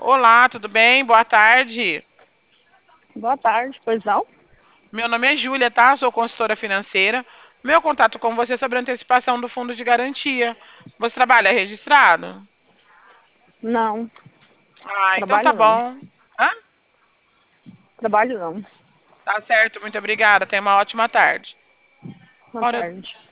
Olá, tudo bem? Boa tarde. Boa tarde, pois não? Meu nome é Júlia, tá? Sou consultora financeira. Meu contato com você é sobre a antecipação do fundo de garantia. Você trabalha registrado? Não, Ah, então tá trabalho não. bom. Hã? Trabalho não. Tá certo, muito obrigada. Tenha uma ótima tarde. Boa Ora, tarde.